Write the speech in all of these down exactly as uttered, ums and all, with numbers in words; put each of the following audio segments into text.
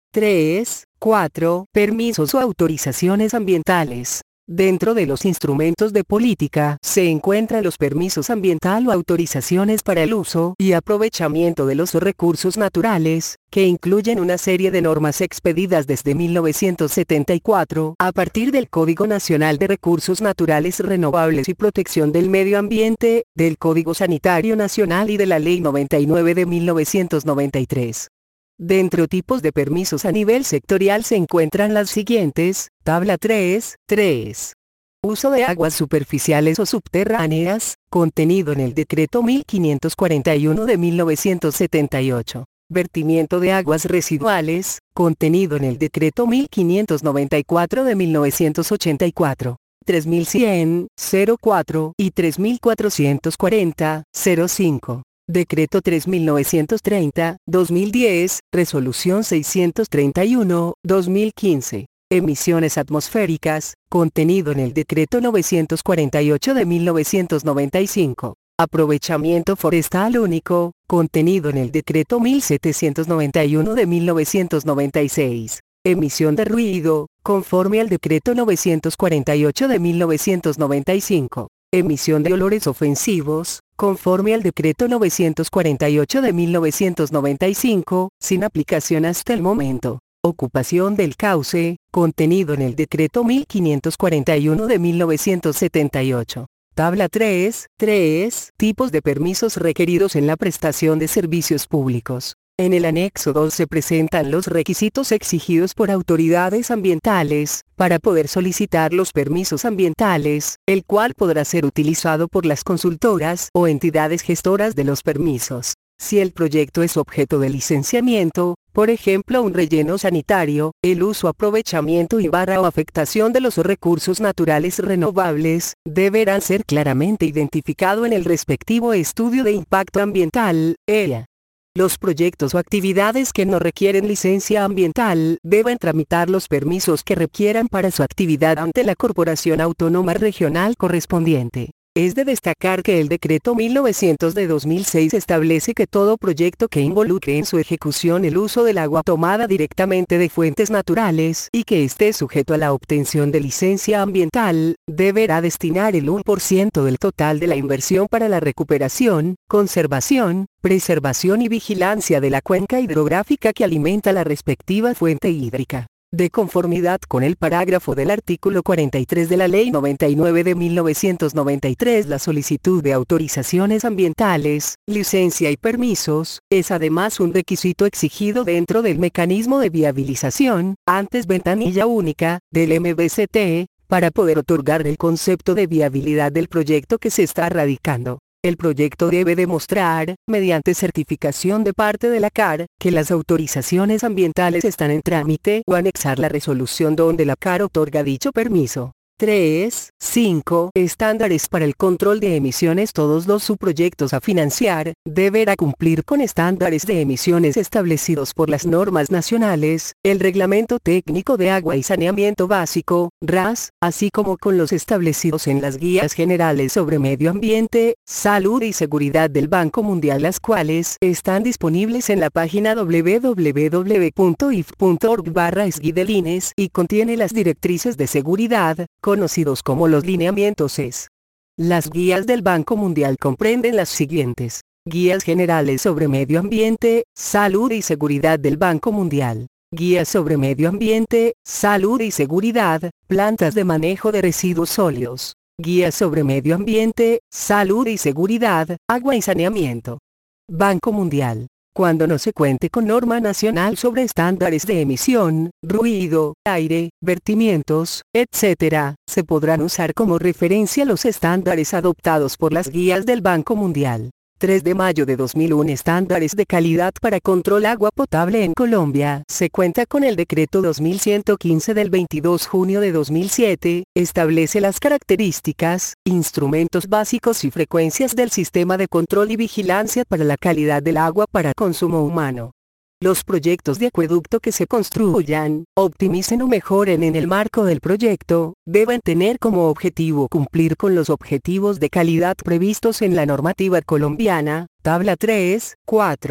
tres, cuatro. Permisos o autorizaciones ambientales. Dentro de los instrumentos de política se encuentran los permisos ambiental o autorizaciones para el uso y aprovechamiento de los recursos naturales, que incluyen una serie de normas expedidas desde mil novecientos setenta y cuatro a partir del Código Nacional de Recursos Naturales Renovables y Protección del Medio Ambiente, del Código Sanitario Nacional y de la Ley noventa y nueve de mil novecientos noventa y tres. Dentro tipos de permisos a nivel sectorial se encuentran las siguientes, tabla tres, tres. Uso de aguas superficiales o subterráneas, contenido en el Decreto mil quinientos cuarenta y uno de mil novecientos setenta y ocho. Vertimiento de aguas residuales, contenido en el Decreto mil quinientos noventa y cuatro de mil novecientos ochenta y cuatro. tres mil cien, cero cuatro y tres mil cuatrocientos cuarenta, cero cinco. Decreto tres mil novecientos treinta, dos mil diez, Resolución seiscientos treinta y uno, dos mil quince. Emisiones atmosféricas, contenido en el Decreto novecientos cuarenta y ocho de mil novecientos noventa y cinco. Aprovechamiento forestal único, contenido en el Decreto mil setecientos noventa y uno de mil novecientos noventa y seis. Emisión de ruido, conforme al Decreto novecientos cuarenta y ocho de mil novecientos noventa y cinco. Emisión de olores ofensivos, conforme al Decreto novecientos cuarenta y ocho de mil novecientos noventa y cinco, sin aplicación hasta el momento. Ocupación del cauce, contenido en el Decreto mil quinientos cuarenta y uno de mil novecientos setenta y ocho. Tabla tres, tres. Tipos de permisos requeridos en la prestación de servicios públicos. En el anexo dos se presentan los requisitos exigidos por autoridades ambientales, para poder solicitar los permisos ambientales, el cual podrá ser utilizado por las consultoras o entidades gestoras de los permisos. Si el proyecto es objeto de licenciamiento, por ejemplo un relleno sanitario, el uso, aprovechamiento y barra o afectación de los recursos naturales renovables, deberán ser claramente identificado en el respectivo estudio de impacto ambiental, E I A. Los proyectos o actividades que no requieren licencia ambiental deben tramitar los permisos que requieran para su actividad ante la Corporación Autónoma Regional correspondiente. Es de destacar que el Decreto mil novecientos de dos mil seis establece que todo proyecto que involucre en su ejecución el uso del agua tomada directamente de fuentes naturales y que esté sujeto a la obtención de licencia ambiental, deberá destinar el uno por ciento del total de la inversión para la recuperación, conservación, preservación y vigilancia de la cuenca hidrográfica que alimenta la respectiva fuente hídrica. De conformidad con el parágrafo del artículo cuarenta y tres de la Ley noventa y nueve de mil novecientos noventa y tres, la solicitud de autorizaciones ambientales, licencia y permisos, es además un requisito exigido dentro del mecanismo de viabilización, antes ventanilla única, del M B C T, para poder otorgar el concepto de viabilidad del proyecto que se está radicando. El proyecto debe demostrar, mediante certificación de parte de la C A R, que las autorizaciones ambientales están en trámite o anexar la resolución donde la C A R otorga dicho permiso. tres. cinco. Estándares para el control de emisiones. Todos los subproyectos a financiar, deberá cumplir con estándares de emisiones establecidos por las normas nacionales, el Reglamento Técnico de Agua y Saneamiento Básico, R A S, así como con los establecidos en las Guías Generales sobre Medio Ambiente, Salud y Seguridad del Banco Mundial, las cuales están disponibles en la página w w w punto i f punto org barra s g delines y contiene las directrices de seguridad, conocidos como los lineamientos E S. Las guías del Banco Mundial comprenden las siguientes: Guías Generales sobre Medio Ambiente, Salud y Seguridad del Banco Mundial. Guías sobre Medio Ambiente, Salud y Seguridad, Plantas de Manejo de Residuos Sólidos. Guías sobre Medio Ambiente, Salud y Seguridad, Agua y Saneamiento. Banco Mundial. Cuando no se cuente con norma nacional sobre estándares de emisión, ruido, aire, vertimientos, etcétera, se podrán usar como referencia los estándares adoptados por las guías del Banco Mundial. tres de mayo de dos mil uno. Estándares de calidad para control agua potable en Colombia. Se cuenta con el Decreto dos mil ciento quince del veintidós de junio de dos mil siete, establece las características, instrumentos básicos y frecuencias del sistema de control y vigilancia para la calidad del agua para consumo humano. Los proyectos de acueducto que se construyan, optimicen o mejoren en el marco del proyecto, deben tener como objetivo cumplir con los objetivos de calidad previstos en la normativa colombiana, tabla tres, cuatro.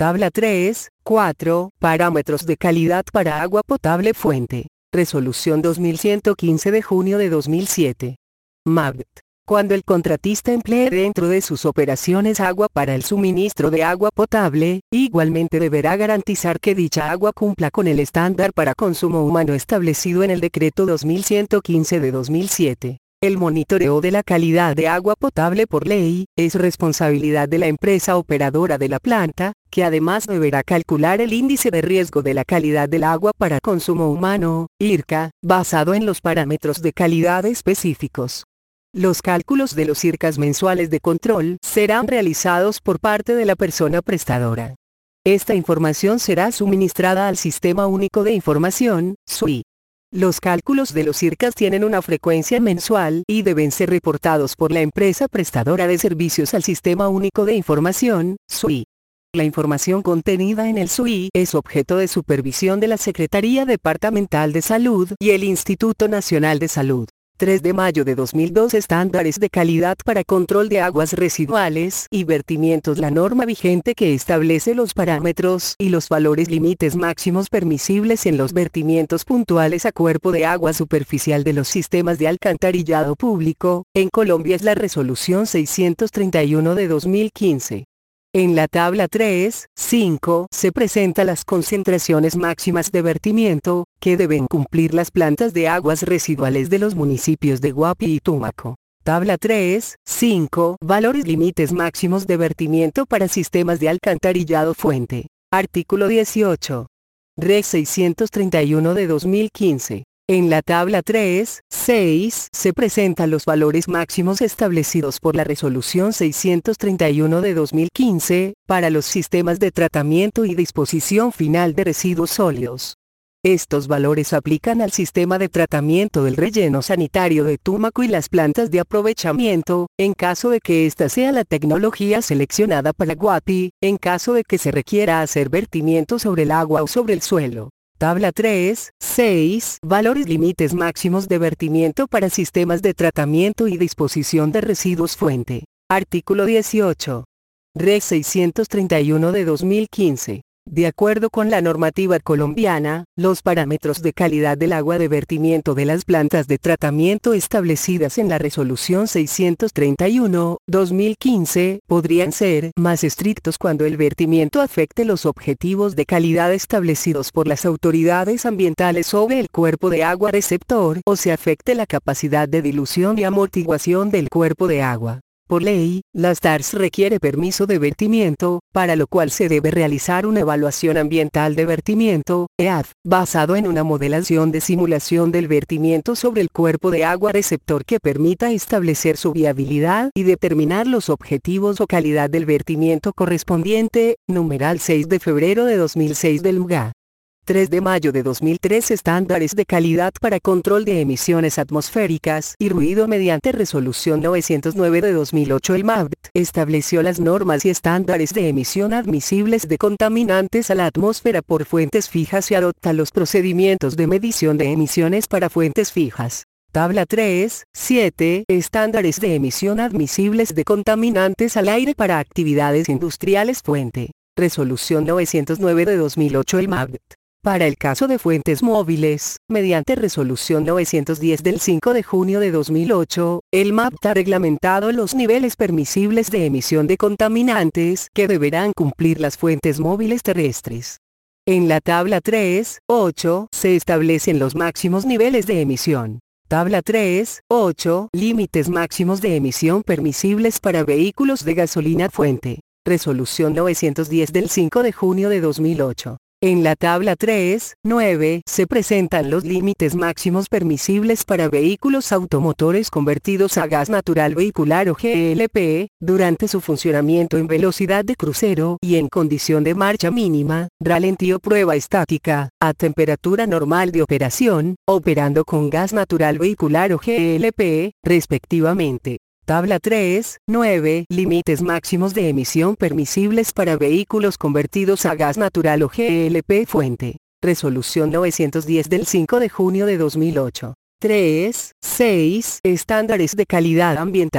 Tabla tres, cuatro, parámetros de calidad para agua potable fuente. Resolución dos mil ciento quince de junio de dos mil siete. M A B T. Cuando el contratista emplee dentro de sus operaciones agua para el suministro de agua potable, igualmente deberá garantizar que dicha agua cumpla con el estándar para consumo humano establecido en el Decreto dos mil ciento quince de dos mil siete. El monitoreo de la calidad de agua potable por ley, es responsabilidad de la empresa operadora de la planta, que además deberá calcular el índice de riesgo de la calidad del agua para consumo humano, I R C A, basado en los parámetros de calidad específicos. Los cálculos de los I R C As mensuales de control serán realizados por parte de la persona prestadora. Esta información será suministrada al Sistema Único de Información, S U I. Los cálculos de los I R C As tienen una frecuencia mensual y deben ser reportados por la empresa prestadora de servicios al Sistema Único de Información, S U I. La información contenida en el S U I es objeto de supervisión de la Secretaría Departamental de Salud y el Instituto Nacional de Salud. tres de mayo de dos mil dos. Estándares de calidad para control de aguas residuales y vertimientos. La norma vigente que establece los parámetros y los valores límites máximos permisibles en los vertimientos puntuales a cuerpo de agua superficial de los sistemas de alcantarillado público, en Colombia es la Resolución seiscientos treinta y uno de dos mil quince. En la tabla tres, cinco se presentan las concentraciones máximas de vertimiento, que deben cumplir las plantas de aguas residuales de los municipios de Guapi y Tumaco. Tabla tres, cinco valores límites máximos de vertimiento para sistemas de alcantarillado fuente. Artículo dieciocho. Res seiscientos treinta y uno de dos mil quince. En la tabla tres, seis se presentan los valores máximos establecidos por la Resolución seiscientos treinta y uno de dos mil quince, para los sistemas de tratamiento y disposición final de residuos sólidos. Estos valores aplican al sistema de tratamiento del relleno sanitario de Tumaco y las plantas de aprovechamiento, en caso de que ésta sea la tecnología seleccionada para Guapi, en caso de que se requiera hacer vertimiento sobre el agua o sobre el suelo. Tabla tres, seis valores límites máximos de vertimiento para sistemas de tratamiento y disposición de residuos fuente. Artículo dieciocho. Res seiscientos treinta y uno de dos mil quince. De acuerdo con la normativa colombiana, los parámetros de calidad del agua de vertimiento de las plantas de tratamiento establecidas en la Resolución seiscientos treinta y uno de dos mil quince podrían ser más estrictos cuando el vertimiento afecte los objetivos de calidad establecidos por las autoridades ambientales sobre el cuerpo de agua receptor o se afecte la capacidad de dilución y amortiguación del cuerpo de agua. Por ley, las T A R S requiere permiso de vertimiento, para lo cual se debe realizar una evaluación ambiental de vertimiento, E A V, basado en una modelación de simulación del vertimiento sobre el cuerpo de agua receptor que permita establecer su viabilidad y determinar los objetivos o calidad del vertimiento correspondiente, numeral seis de febrero de dos mil seis del M G A. tres de mayo de dos mil tres. Estándares de calidad para control de emisiones atmosféricas y ruido mediante Resolución novecientos nueve de dos mil ocho. El M A B T estableció las normas y estándares de emisión admisibles de contaminantes a la atmósfera por fuentes fijas y adopta los procedimientos de medición de emisiones para fuentes fijas. Tabla tres, siete Estándares de emisión admisibles de contaminantes al aire para actividades industriales fuente. Resolución novecientos nueve de dos mil ocho. El M A B T. Para el caso de fuentes móviles, mediante Resolución novecientos diez del cinco de junio de dos mil ocho, el M A B T ha reglamentado los niveles permisibles de emisión de contaminantes que deberán cumplir las fuentes móviles terrestres. En la tabla tres, ocho se establecen los máximos niveles de emisión. Tabla tres, ocho Límites máximos de emisión permisibles para vehículos de gasolina fuente. Resolución novecientos diez del cinco de junio de dos mil ocho. En la tabla tres, nueve se presentan los límites máximos permisibles para vehículos automotores convertidos a gas natural vehicular o G L P, durante su funcionamiento en velocidad de crucero y en condición de marcha mínima, ralentí o prueba estática, a temperatura normal de operación, operando con gas natural vehicular o G L P, respectivamente. Tabla tres, nueve Límites máximos de emisión permisibles para vehículos convertidos a gas natural o G L P fuente. Resolución novecientos diez del cinco de junio de dos mil ocho. tres, seis Estándares de calidad ambiental.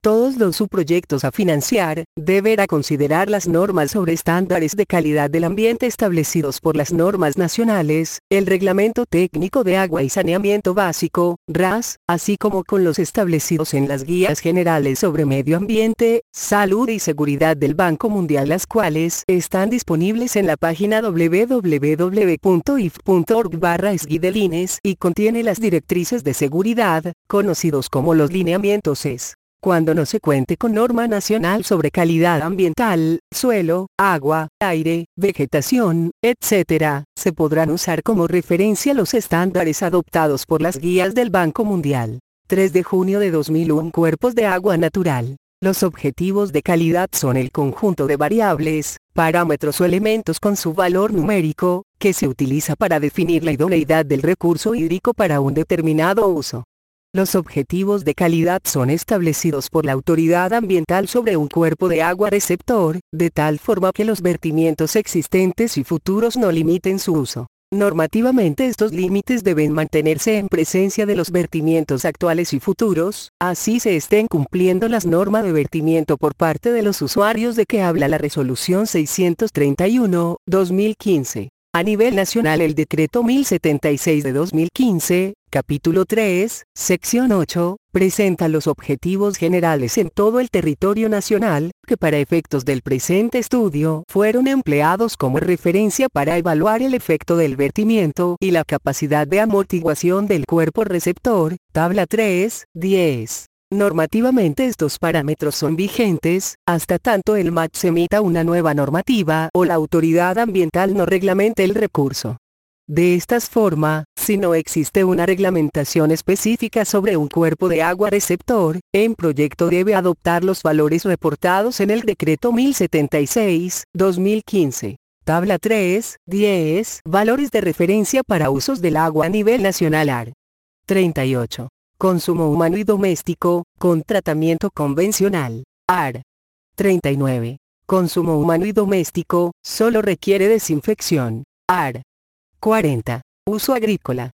Todos los subproyectos a financiar, deberá considerar las normas sobre estándares de calidad del ambiente establecidos por las normas nacionales, el Reglamento Técnico de Agua y Saneamiento Básico, R A S, así como con los establecidos en las Guías Generales sobre Medio Ambiente, Salud y Seguridad del Banco Mundial, las cuales están disponibles en la página doble u doble u doble u punto i f punto org barra s g del I N E S y contiene las directrices de seguridad, conocidos como los lineamientos E S. Cuando no se cuente con norma nacional sobre calidad ambiental, suelo, agua, aire, vegetación, etcétera, se podrán usar como referencia los estándares adoptados por las guías del Banco Mundial. tres de junio de dos mil uno. Cuerpos de agua natural. Los objetivos de calidad son el conjunto de variables, parámetros o elementos con su valor numérico, que se utiliza para definir la idoneidad del recurso hídrico para un determinado uso. Los objetivos de calidad son establecidos por la autoridad ambiental sobre un cuerpo de agua receptor, de tal forma que los vertimientos existentes y futuros no limiten su uso. Normativamente estos límites deben mantenerse en presencia de los vertimientos actuales y futuros, así se estén cumpliendo las normas de vertimiento por parte de los usuarios de que habla la Resolución seiscientos treinta y uno, dos mil quince. A nivel nacional, el Decreto mil setenta y seis de dos mil quince, Capítulo tres, Sección ocho, presenta los objetivos generales en todo el territorio nacional, que para efectos del presente estudio fueron empleados como referencia para evaluar el efecto del vertimiento y la capacidad de amortiguación del cuerpo receptor, tabla tres, diez. Normativamente estos parámetros son vigentes, hasta tanto el M A C emita una nueva normativa o la autoridad ambiental no reglamente el recurso. De esta forma, si no existe una reglamentación específica sobre un cuerpo de agua receptor, el proyecto debe adoptar los valores reportados en el Decreto mil setenta y seis, dos mil quince. Tabla tres, diez. Valores de referencia para usos del agua a nivel nacional. A R. treinta y ocho. Consumo humano y doméstico, con tratamiento convencional. A R. treinta y nueve. Consumo humano y doméstico, solo requiere desinfección. A R. cuarenta. Uso agrícola.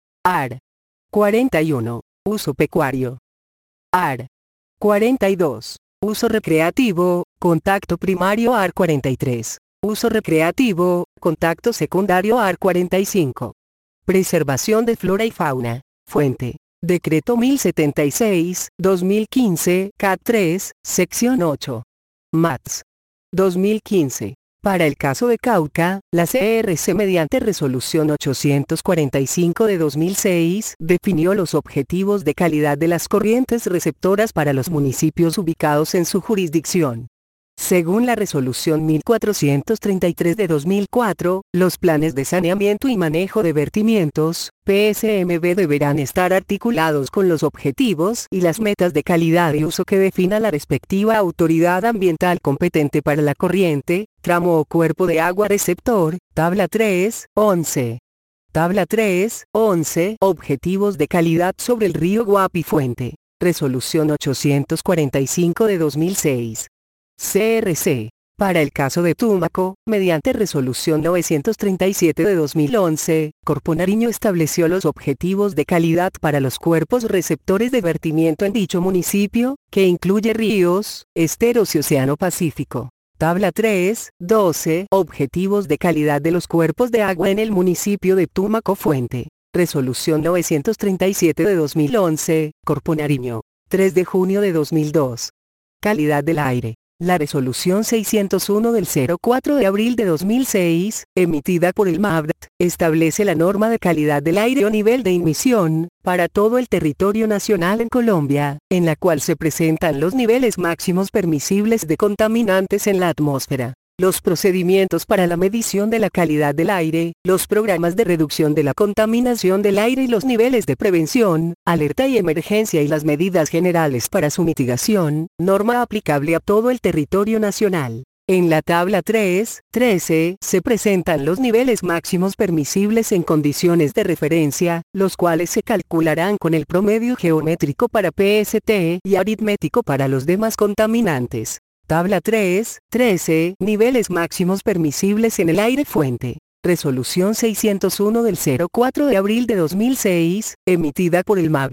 A R. cuarenta y uno. Uso pecuario. A R. cuarenta y dos. Uso recreativo, contacto primario. A R. cuarenta y tres. Uso recreativo, contacto secundario. A R. cuarenta y cinco. Preservación de flora y fauna. Fuente. Decreto mil setenta y seis, dos mil quince, C A tres, Sección ocho. M A T S. dos mil quince. Para el caso de Cauca, la C R C mediante Resolución ochocientos cuarenta y cinco de dos mil seis definió los objetivos de calidad de las corrientes receptoras para los municipios ubicados en su jurisdicción. Según la Resolución mil cuatrocientos treinta y tres de dos mil cuatro, los planes de saneamiento y manejo de vertimientos, P S M B, deberán estar articulados con los objetivos y las metas de calidad y uso que defina la respectiva autoridad ambiental competente para la corriente, tramo o cuerpo de agua receptor, tabla tres, once. Tabla tres, once. Objetivos de calidad sobre el río Guapi. Fuente. Resolución ochocientos cuarenta y cinco de dos mil seis. C R C. Para el caso de Tumaco, mediante Resolución novecientos treinta y siete de dos mil once, Corpo Nariño estableció los objetivos de calidad para los cuerpos receptores de vertimiento en dicho municipio, que incluye ríos, esteros y Océano Pacífico. Tabla tres, doce. Objetivos de calidad de los cuerpos de agua en el municipio de Tumaco. Fuente. Resolución novecientos treinta y siete de dos mil once, Corpo Nariño. tres de junio de dos mil dos. Calidad del aire. La Resolución seiscientos uno del cuatro de abril de dos mil seis, emitida por el M A B T, establece la norma de calidad del aire o nivel de emisión, para todo el territorio nacional en Colombia, en la cual se presentan los niveles máximos permisibles de contaminantes en la atmósfera, los procedimientos para la medición de la calidad del aire, los programas de reducción de la contaminación del aire y los niveles de prevención, alerta y emergencia y las medidas generales para su mitigación, norma aplicable a todo el territorio nacional. En la tabla tres, trece, se presentan los niveles máximos permisibles en condiciones de referencia, los cuales se calcularán con el promedio geométrico para P S T y aritmético para los demás contaminantes. Tabla tres, trece. Niveles máximos permisibles en el aire. Fuente. Resolución seiscientos uno del cuatro de abril de dos mil seis, emitida por el M A B T.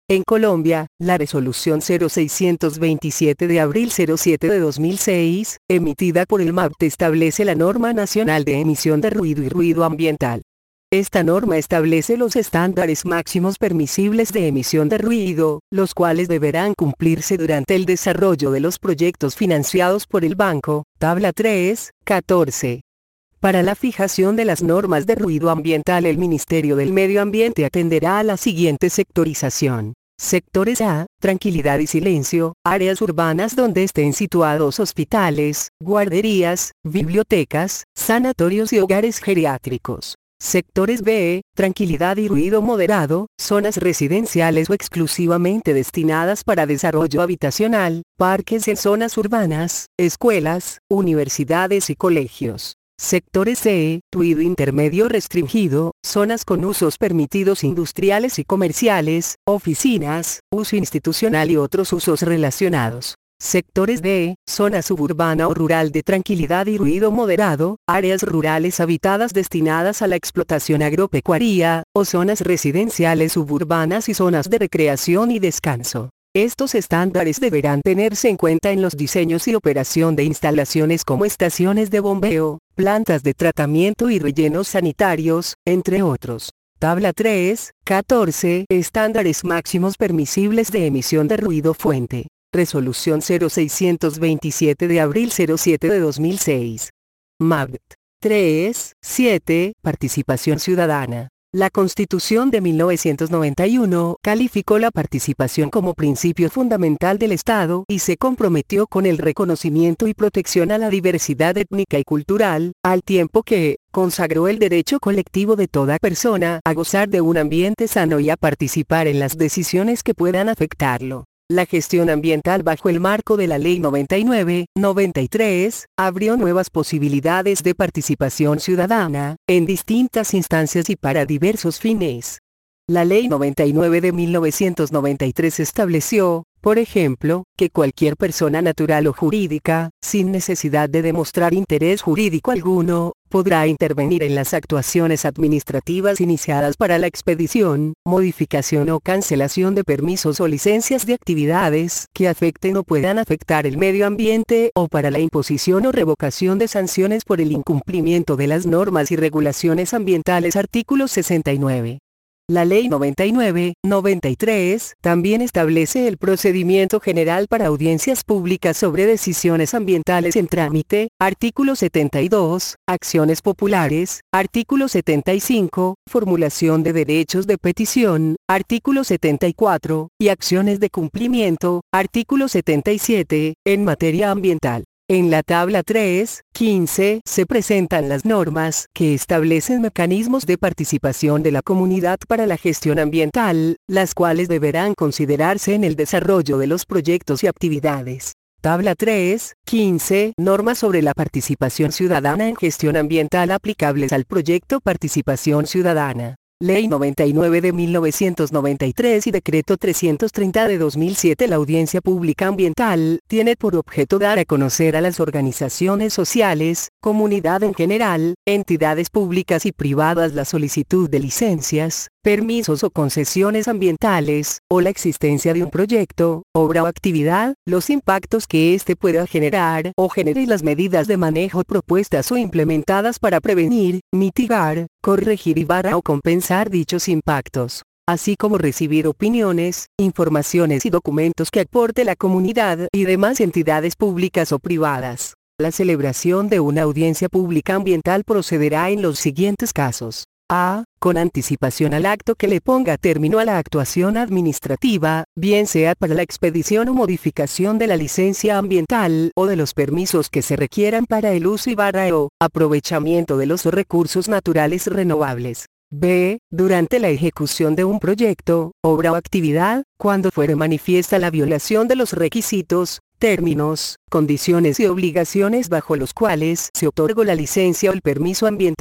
En Colombia, la Resolución cero seiscientos veintisiete de abril cero siete de dos mil seis, emitida por el MAPTE, establece la Norma Nacional de Emisión de Ruido y Ruido Ambiental. Esta norma establece los estándares máximos permisibles de emisión de ruido, los cuales deberán cumplirse durante el desarrollo de los proyectos financiados por el banco, tabla tres, catorce. Para la fijación de las normas de ruido ambiental, el Ministerio del Medio Ambiente atenderá a la siguiente sectorización. Sectores A, tranquilidad y silencio, áreas urbanas donde estén situados hospitales, guarderías, bibliotecas, sanatorios y hogares geriátricos. Sectores B, tranquilidad y ruido moderado, zonas residenciales o exclusivamente destinadas para desarrollo habitacional, parques en zonas urbanas, escuelas, universidades y colegios. Sectores C, ruido intermedio restringido, zonas con usos permitidos industriales y comerciales, oficinas, uso institucional y otros usos relacionados. Sectores D, zona suburbana o rural de tranquilidad y ruido moderado, áreas rurales habitadas destinadas a la explotación agropecuaria, o zonas residenciales suburbanas y zonas de recreación y descanso. Estos estándares deberán tenerse en cuenta en los diseños y operación de instalaciones como estaciones de bombeo, plantas de tratamiento y rellenos sanitarios, entre otros. Tabla tres, catorce. Estándares máximos permisibles de emisión de ruido fuente. Resolución cero seiscientos veintisiete de abril cero siete de dos mil seis. MAPTE. tres, siete. Participación ciudadana. La Constitución de mil novecientos noventa y uno calificó la participación como principio fundamental del Estado y se comprometió con el reconocimiento y protección a la diversidad étnica y cultural, al tiempo que consagró el derecho colectivo de toda persona a gozar de un ambiente sano y a participar en las decisiones que puedan afectarlo. La gestión ambiental bajo el marco de la Ley noventa y nueve, noventa y tres, abrió nuevas posibilidades de participación ciudadana, en distintas instancias y para diversos fines. La Ley noventa y nueve de mil novecientos noventa y tres estableció, por ejemplo, que cualquier persona natural o jurídica, sin necesidad de demostrar interés jurídico alguno, podrá intervenir en las actuaciones administrativas iniciadas para la expedición, modificación o cancelación de permisos o licencias de actividades que afecten o puedan afectar el medio ambiente o para la imposición o revocación de sanciones por el incumplimiento de las normas y regulaciones ambientales. Artículo sesenta y nueve. La Ley noventa y nueve, noventa y tres también establece el procedimiento general para audiencias públicas sobre decisiones ambientales en trámite. Artículo setenta y dos, acciones populares. Artículo setenta y cinco, formulación de derechos de petición. Artículo setenta y cuatro, y acciones de cumplimiento. Artículo setenta y siete, en materia ambiental. En la tabla tres, quince se presentan las normas que establecen mecanismos de participación de la comunidad para la gestión ambiental, las cuales deberán considerarse en el desarrollo de los proyectos y actividades. Tabla tres, quince. Normas sobre la participación ciudadana en gestión ambiental aplicables al proyecto Participación Ciudadana. Ley noventa y nueve de mil novecientos noventa y tres y Decreto trescientos treinta de dos mil siete. La audiencia pública ambiental tiene por objeto dar a conocer a las organizaciones sociales, comunidad en general, entidades públicas y privadas la solicitud de licencias, permisos o concesiones ambientales, o la existencia de un proyecto, obra o actividad, los impactos que éste pueda generar o genere y las medidas de manejo propuestas o implementadas para prevenir, mitigar, corregir y barra o compensar dichos impactos, así como recibir opiniones, informaciones y documentos que aporte la comunidad y demás entidades públicas o privadas. La celebración de una audiencia pública ambiental procederá en los siguientes casos. A. Con anticipación al acto que le ponga término a la actuación administrativa, bien sea para la expedición o modificación de la licencia ambiental o de los permisos que se requieran para el uso y barra o aprovechamiento de los recursos naturales renovables. B. Durante la ejecución de un proyecto, obra o actividad, cuando fuere manifiesta la violación de los requisitos, términos, condiciones y obligaciones bajo los cuales se otorgó la licencia o el permiso ambiental.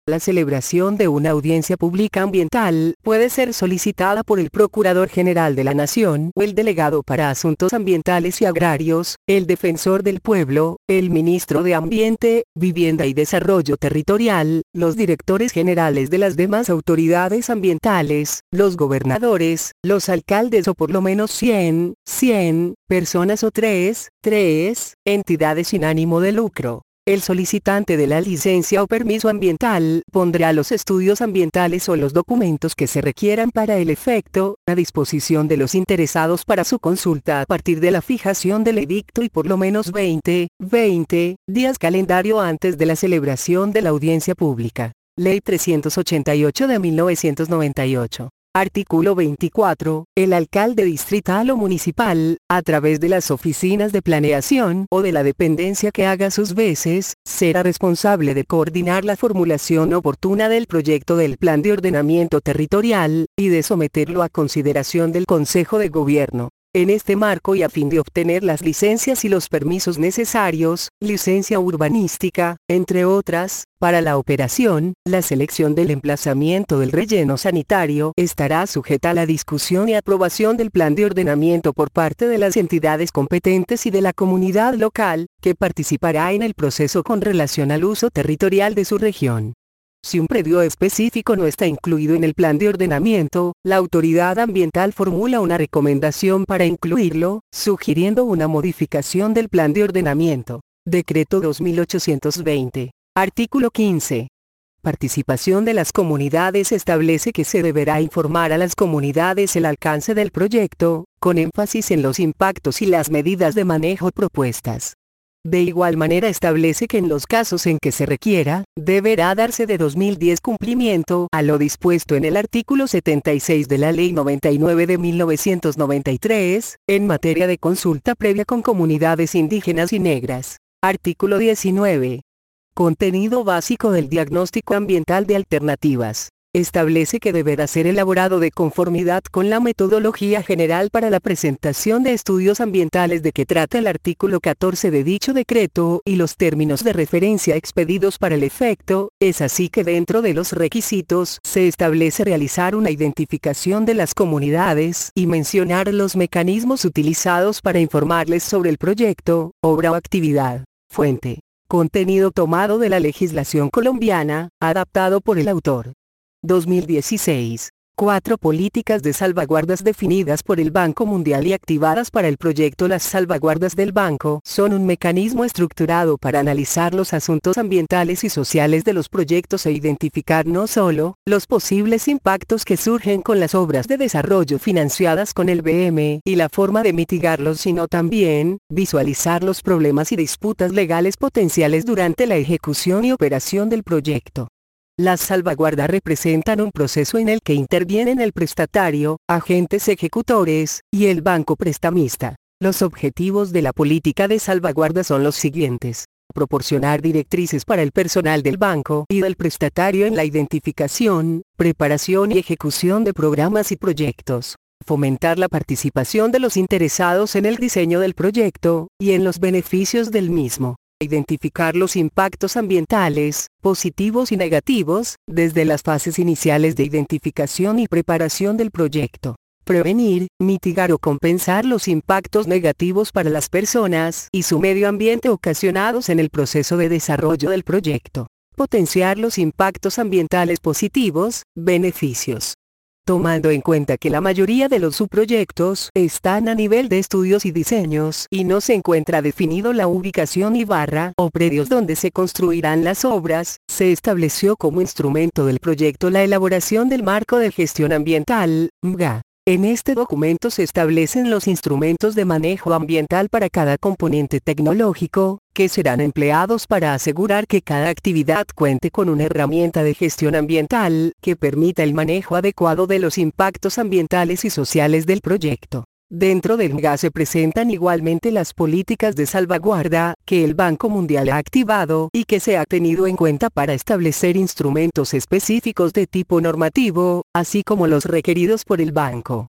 La celebración de una audiencia pública ambiental puede ser solicitada por el Procurador General de la Nación o el Delegado para Asuntos Ambientales y Agrarios, el Defensor del Pueblo, el Ministro de Ambiente, Vivienda y Desarrollo Territorial, los directores generales de las demás autoridades ambientales, los gobernadores, los alcaldes o por lo menos cien, cien, personas o tres, tres, entidades sin ánimo de lucro. El solicitante de la licencia o permiso ambiental pondrá los estudios ambientales o los documentos que se requieran para el efecto, a disposición de los interesados para su consulta a partir de la fijación del edicto y por lo menos veinte, veinte, días calendario antes de la celebración de la audiencia pública. Ley trescientos ochenta y ocho de mil novecientos noventa y ocho. Artículo veinticuatro. El alcalde distrital o municipal, a través de las oficinas de planeación o de la dependencia que haga sus veces, será responsable de coordinar la formulación oportuna del proyecto del plan de ordenamiento territorial, y de someterlo a consideración del Consejo de Gobierno. En este marco y a fin de obtener las licencias y los permisos necesarios, licencia urbanística, entre otras, para la operación, la selección del emplazamiento del relleno sanitario estará sujeta a la discusión y aprobación del plan de ordenamiento por parte de las entidades competentes y de la comunidad local, que participará en el proceso con relación al uso territorial de su región. Si un predio específico no está incluido en el plan de ordenamiento, la autoridad ambiental formula una recomendación para incluirlo, sugiriendo una modificación del plan de ordenamiento. Decreto dos mil ochocientos veinte. Artículo quince. Participación de las comunidades. Establece que se deberá informar a las comunidades el alcance del proyecto, con énfasis en los impactos y las medidas de manejo propuestas. De igual manera establece que en los casos en que se requiera, deberá darse de dos mil diez cumplimiento a lo dispuesto en el artículo setenta y seis de la Ley noventa y nueve de mil novecientos noventa y tres, en materia de consulta previa con comunidades indígenas y negras. Artículo diecinueve. Contenido básico del diagnóstico ambiental de alternativas. Establece que deberá ser elaborado de conformidad con la metodología general para la presentación de estudios ambientales de que trata el artículo catorce de dicho decreto y los términos de referencia expedidos para el efecto. Es así que dentro de los requisitos se establece realizar una identificación de las comunidades y mencionar los mecanismos utilizados para informarles sobre el proyecto, obra o actividad. Fuente. Contenido tomado de la legislación colombiana, adaptado por el autor. dos mil dieciséis. Cuatro políticas de salvaguardas definidas por el Banco Mundial y activadas para el proyecto. Las salvaguardas del banco son un mecanismo estructurado para analizar los asuntos ambientales y sociales de los proyectos e identificar no solo los posibles impactos que surgen con las obras de desarrollo financiadas con el B M y la forma de mitigarlos, sino también visualizar los problemas y disputas legales potenciales durante la ejecución y operación del proyecto. Las salvaguardas representan un proceso en el que intervienen el prestatario, agentes ejecutores, y el banco prestamista. Los objetivos de la política de salvaguarda son los siguientes: proporcionar directrices para el personal del banco y del prestatario en la identificación, preparación y ejecución de programas y proyectos. Fomentar la participación de los interesados en el diseño del proyecto, y en los beneficios del mismo. Identificar los impactos ambientales, positivos y negativos, desde las fases iniciales de identificación y preparación del proyecto. Prevenir, mitigar o compensar los impactos negativos para las personas y su medio ambiente ocasionados en el proceso de desarrollo del proyecto. Potenciar los impactos ambientales positivos, beneficios. Tomando en cuenta que la mayoría de los subproyectos están a nivel de estudios y diseños y no se encuentra definido la ubicación y barra o predios donde se construirán las obras, se estableció como instrumento del proyecto la elaboración del Marco de Gestión Ambiental, M G A. En este documento se establecen los instrumentos de manejo ambiental para cada componente tecnológico, que serán empleados para asegurar que cada actividad cuente con una herramienta de gestión ambiental, que permita el manejo adecuado de los impactos ambientales y sociales del proyecto. Dentro del M G A se presentan igualmente las políticas de salvaguarda, que el Banco Mundial ha activado y que se ha tenido en cuenta para establecer instrumentos específicos de tipo normativo, así como los requeridos por el banco.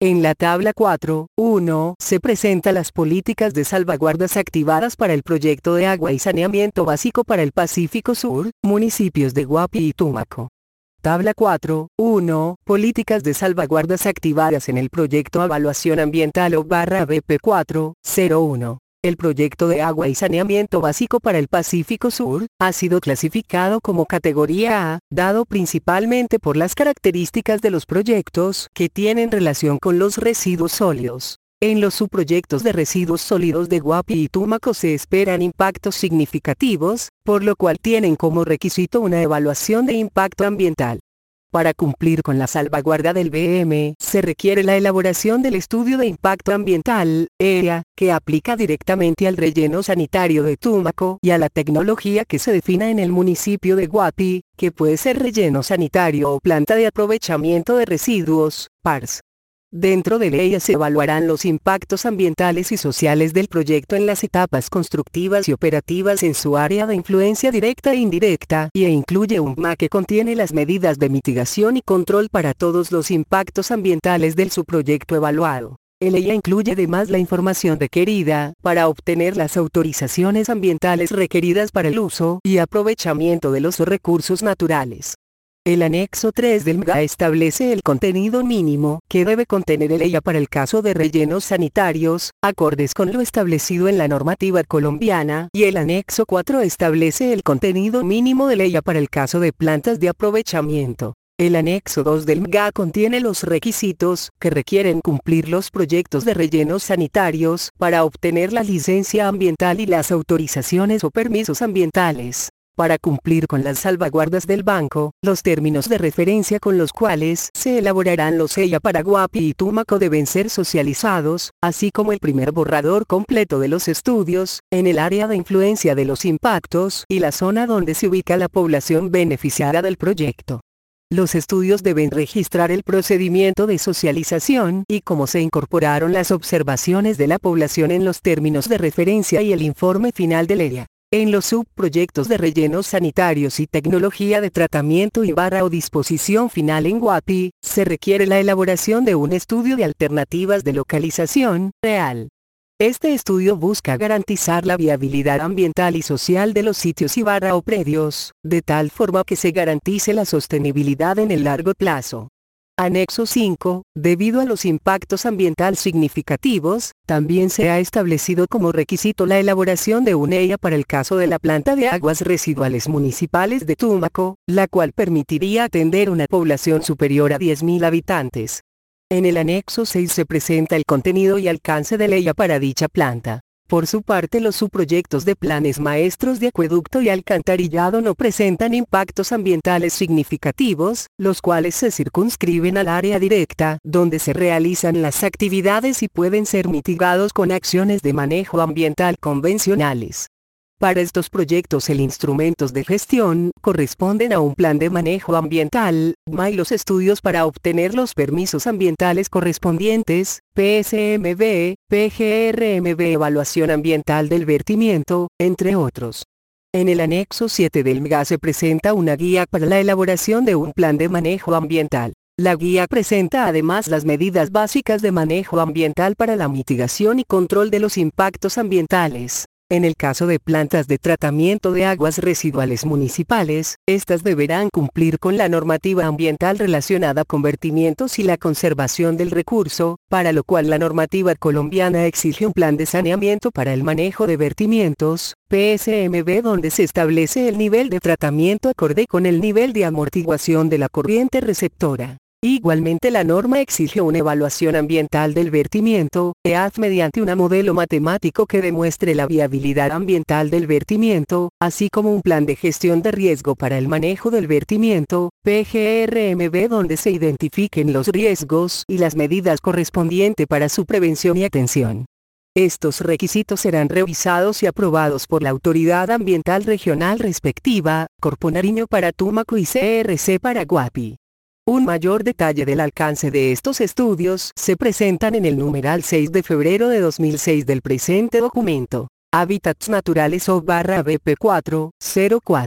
En la tabla cuatro punto uno se presentan las políticas de salvaguardas activadas para el proyecto de agua y saneamiento básico para el Pacífico Sur, municipios de Guapi y Tumaco. Tabla cuatro punto uno Políticas de salvaguardas activadas en el proyecto Evaluación Ambiental o barra B P cuatro punto cero uno. El proyecto de agua y saneamiento básico para el Pacífico Sur ha sido clasificado como categoría A, dado principalmente por las características de los proyectos que tienen relación con los residuos sólidos. En los subproyectos de residuos sólidos de Guapi y Tumaco se esperan impactos significativos, por lo cual tienen como requisito una evaluación de impacto ambiental. Para cumplir con la salvaguarda del B M, se requiere la elaboración del estudio de impacto ambiental, E I A, que aplica directamente al relleno sanitario de Tumaco y a la tecnología que se defina en el municipio de Guapi, que puede ser relleno sanitario o planta de aprovechamiento de residuos, P A R S. Dentro de ella se evaluarán los impactos ambientales y sociales del proyecto en las etapas constructivas y operativas en su área de influencia directa e indirecta, y e incluye un M A que contiene las medidas de mitigación y control para todos los impactos ambientales del subproyecto evaluado. El E I A incluye además la información requerida para obtener las autorizaciones ambientales requeridas para el uso y aprovechamiento de los recursos naturales. El anexo tres del M G A establece el contenido mínimo que debe contener el E I A para el caso de rellenos sanitarios, acordes con lo establecido en la normativa colombiana, y el anexo cuatro establece el contenido mínimo del E I A para el caso de plantas de aprovechamiento. El anexo dos del M G A contiene los requisitos que requieren cumplir los proyectos de rellenos sanitarios para obtener la licencia ambiental y las autorizaciones o permisos ambientales. Para cumplir con las salvaguardas del banco, los términos de referencia con los cuales se elaborarán los E I A para Guapi y Tumaco deben ser socializados, así como el primer borrador completo de los estudios, en el área de influencia de los impactos y la zona donde se ubica la población beneficiada del proyecto. Los estudios deben registrar el procedimiento de socialización y cómo se incorporaron las observaciones de la población en los términos de referencia y el informe final del E I A. En los subproyectos de rellenos sanitarios y tecnología de tratamiento y barra o disposición final en Guapi, se requiere la elaboración de un estudio de alternativas de localización real. Este estudio busca garantizar la viabilidad ambiental y social de los sitios y barra o predios, de tal forma que se garantice la sostenibilidad en el largo plazo. Anexo cinco. Debido a los impactos ambientales significativos, también se ha establecido como requisito la elaboración de un E I A para el caso de la planta de aguas residuales municipales de Tumaco, la cual permitiría atender una población superior a diez mil habitantes. En el anexo seis se presenta el contenido y alcance del E I A para dicha planta. Por su parte, los subproyectos de planes maestros de acueducto y alcantarillado no presentan impactos ambientales significativos, los cuales se circunscriben al área directa donde se realizan las actividades y pueden ser mitigados con acciones de manejo ambiental convencionales. Para estos proyectos el instrumentos de gestión corresponden a un plan de manejo ambiental, M A y los estudios para obtener los permisos ambientales correspondientes, P S M B, P G R M B evaluación ambiental del vertimiento, entre otros. En el anexo siete del M G A se presenta una guía para la elaboración de un plan de manejo ambiental. La guía presenta además las medidas básicas de manejo ambiental para la mitigación y control de los impactos ambientales. En el caso de plantas de tratamiento de aguas residuales municipales, estas deberán cumplir con la normativa ambiental relacionada con vertimientos y la conservación del recurso, para lo cual la normativa colombiana exige un plan de saneamiento para el manejo de vertimientos, P S M B, donde se establece el nivel de tratamiento acorde con el nivel de amortiguación de la corriente receptora. Igualmente la norma exige una evaluación ambiental del vertimiento, E A F mediante un modelo matemático que demuestre la viabilidad ambiental del vertimiento, así como un plan de gestión de riesgo para el manejo del vertimiento, P G R M B, donde se identifiquen los riesgos y las medidas correspondientes para su prevención y atención. Estos requisitos serán revisados y aprobados por la autoridad ambiental regional respectiva, Corpo Nariño para Tumaco y C R C para Guapi. Un mayor detalle del alcance de estos estudios se presentan en el numeral seis de febrero de dos mil seis del presente documento. Hábitats naturales o barra B P cuatro punto cero cuatro.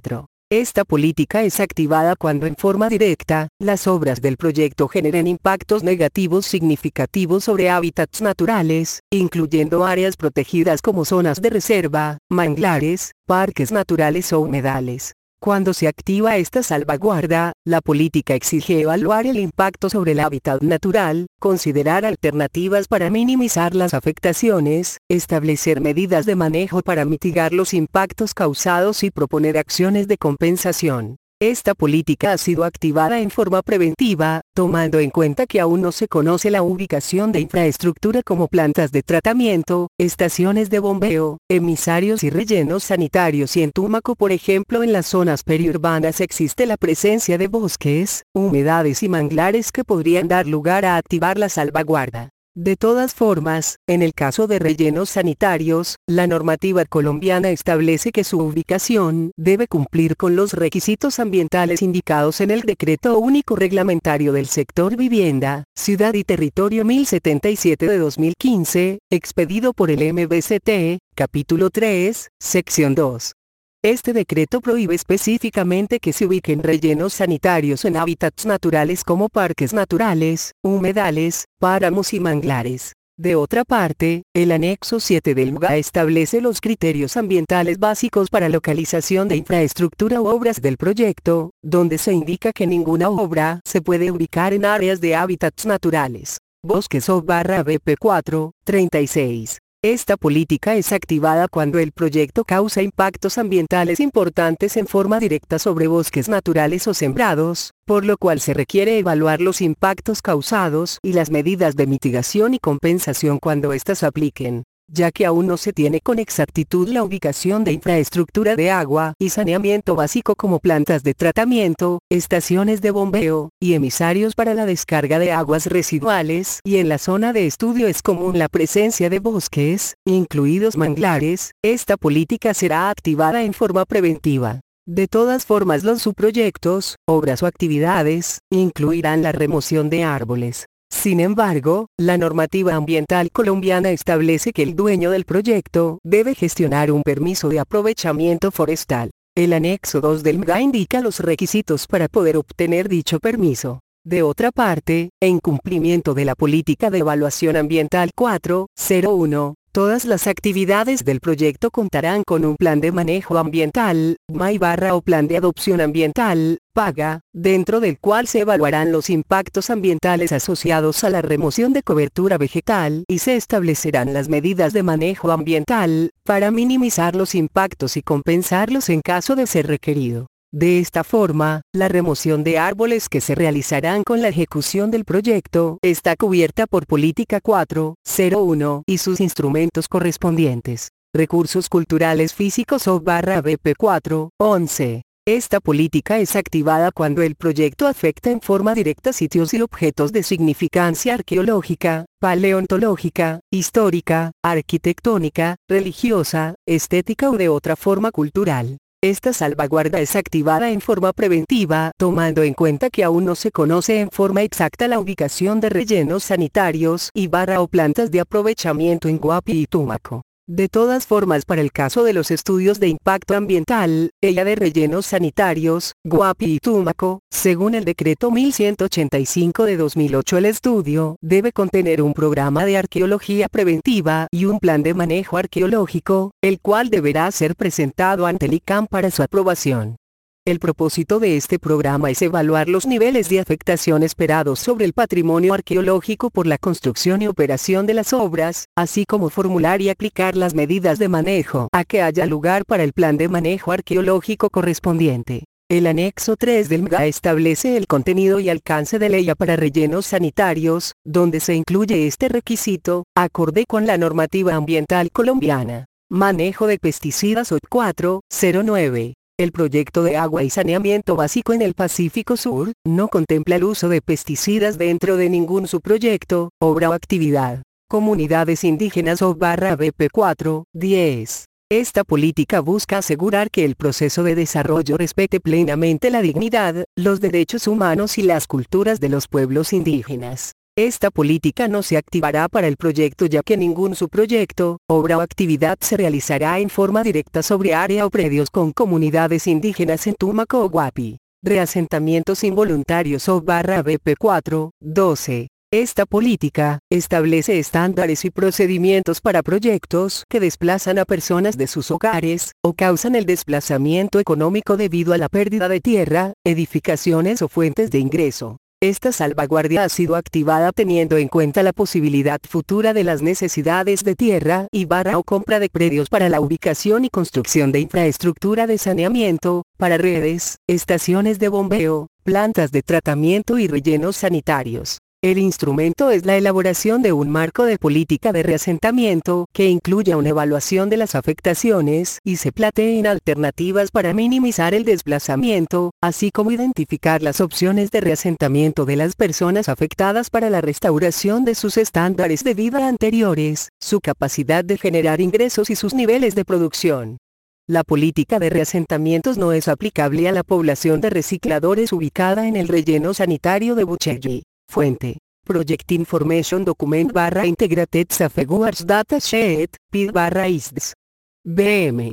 Esta política es activada cuando en forma directa, las obras del proyecto generen impactos negativos significativos sobre hábitats naturales, incluyendo áreas protegidas como zonas de reserva, manglares, parques naturales o humedales. Cuando se activa esta salvaguarda, la política exige evaluar el impacto sobre el hábitat natural, considerar alternativas para minimizar las afectaciones, establecer medidas de manejo para mitigar los impactos causados y proponer acciones de compensación. Esta política ha sido activada en forma preventiva, tomando en cuenta que aún no se conoce la ubicación de infraestructura como plantas de tratamiento, estaciones de bombeo, emisarios y rellenos sanitarios, y en Tumaco, por ejemplo, en las zonas periurbanas existe la presencia de bosques, humedades y manglares que podrían dar lugar a activar la salvaguarda. De todas formas, en el caso de rellenos sanitarios, la normativa colombiana establece que su ubicación debe cumplir con los requisitos ambientales indicados en el Decreto Único Reglamentario del Sector Vivienda, Ciudad y Territorio mil setenta y siete de dos mil quince, expedido por el M B C T, Capítulo tres, Sección dos. Este decreto prohíbe específicamente que se ubiquen rellenos sanitarios en hábitats naturales como parques naturales, humedales, páramos y manglares. De otra parte, el anexo siete del M G A establece los criterios ambientales básicos para localización de infraestructura u obras del proyecto, donde se indica que ninguna obra se puede ubicar en áreas de hábitats naturales. Bosques o barra B P cuatro, treinta y seis. Esta política es activada cuando el proyecto causa impactos ambientales importantes en forma directa sobre bosques naturales o sembrados, por lo cual se requiere evaluar los impactos causados y las medidas de mitigación y compensación cuando éstas apliquen, ya que aún no se tiene con exactitud la ubicación de infraestructura de agua y saneamiento básico como plantas de tratamiento, estaciones de bombeo, y emisarios para la descarga de aguas residuales, y en la zona de estudio es común la presencia de bosques, incluidos manglares. Esta política será activada en forma preventiva. De todas formas, los subproyectos, obras o actividades, incluirán la remoción de árboles. Sin embargo, la normativa ambiental colombiana establece que el dueño del proyecto debe gestionar un permiso de aprovechamiento forestal. El anexo dos del M G A indica los requisitos para poder obtener dicho permiso. De otra parte, en cumplimiento de la Política de Evaluación Ambiental cuatro cero uno, todas las actividades del proyecto contarán con un plan de manejo ambiental, M A I barra o plan de adopción ambiental, PAGA, dentro del cual se evaluarán los impactos ambientales asociados a la remoción de cobertura vegetal y se establecerán las medidas de manejo ambiental, para minimizar los impactos y compensarlos en caso de ser requerido. De esta forma, la remoción de árboles que se realizarán con la ejecución del proyecto está cubierta por Política cuatro cero uno y sus instrumentos correspondientes. Recursos culturales físicos o barra B P cuatro once. Esta política es activada cuando el proyecto afecta en forma directa sitios y objetos de significancia arqueológica, paleontológica, histórica, arquitectónica, religiosa, estética o de otra forma cultural. Esta salvaguarda es activada en forma preventiva, tomando en cuenta que aún no se conoce en forma exacta la ubicación de rellenos sanitarios y barra o plantas de aprovechamiento en Guapi y Tumaco. De todas formas, para el caso de los estudios de impacto ambiental, ella de rellenos sanitarios, Guapi y Tumaco, según el decreto mil ciento ochenta y cinco de dos mil ocho, el estudio debe contener un programa de arqueología preventiva y un plan de manejo arqueológico, el cual deberá ser presentado ante el I C A M para su aprobación. El propósito de este programa es evaluar los niveles de afectación esperados sobre el patrimonio arqueológico por la construcción y operación de las obras, así como formular y aplicar las medidas de manejo a que haya lugar para el plan de manejo arqueológico correspondiente. El anexo tres del M G A establece el contenido y alcance de ley para rellenos sanitarios, donde se incluye este requisito, acorde con la normativa ambiental colombiana. Manejo de pesticidas O cuatro cero nueve. El proyecto de agua y saneamiento básico en el Pacífico Sur no contempla el uso de pesticidas dentro de ningún subproyecto, obra o actividad. Comunidades indígenas o barra B P cuatro diez. Esta política busca asegurar que el proceso de desarrollo respete plenamente la dignidad, los derechos humanos y las culturas de los pueblos indígenas. Esta política no se activará para el proyecto ya que ningún subproyecto, obra o actividad se realizará en forma directa sobre área o predios con comunidades indígenas en Tumaco o Guapi. Reasentamientos involuntarios o barra B P cuatro, doce. Esta política establece estándares y procedimientos para proyectos que desplazan a personas de sus hogares, o causan el desplazamiento económico debido a la pérdida de tierra, edificaciones o fuentes de ingreso. Esta salvaguardia ha sido activada teniendo en cuenta la posibilidad futura de las necesidades de tierra y barra o compra de predios para la ubicación y construcción de infraestructura de saneamiento, para redes, estaciones de bombeo, plantas de tratamiento y rellenos sanitarios. El instrumento es la elaboración de un marco de política de reasentamiento que incluya una evaluación de las afectaciones y se planteen alternativas para minimizar el desplazamiento, así como identificar las opciones de reasentamiento de las personas afectadas para la restauración de sus estándares de vida anteriores, su capacidad de generar ingresos y sus niveles de producción. La política de reasentamientos no es aplicable a la población de recicladores ubicada en el relleno sanitario de Buchegui. Fuente: Project Information Document barra Integrated Safeguards Datasheet, P I D barra I S D S. B M